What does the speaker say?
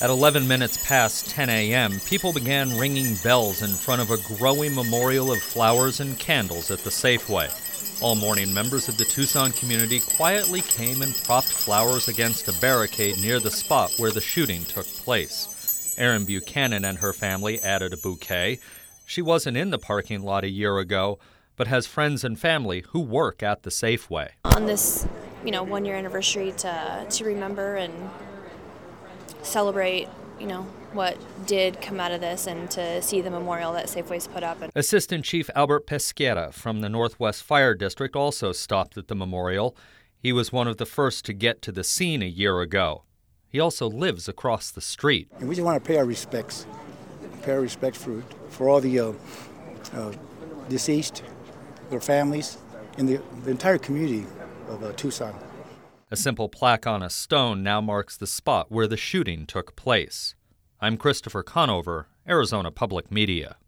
At 11 minutes past 10 a.m., people began ringing bells in front of a growing memorial of flowers and candles at the Safeway. All morning, members of the Tucson community quietly came and propped flowers against a barricade near the spot where the shooting took place. Erin Buchanan and her family added a bouquet. She wasn't in the parking lot a year ago, but has friends and family who work at the Safeway. On this, 1-year anniversary to remember and celebrate, what did come out of this and to see the memorial that Safeway's put up. Assistant Chief Albert Pesquera from the Northwest Fire District also stopped at the memorial. He was one of the first to get to the scene a year ago. He also lives across the street. And we just want to pay our respects for all the deceased, their families, and the entire community of Tucson. A simple plaque on a stone now marks the spot where the shooting took place. I'm Christopher Conover, Arizona Public Media.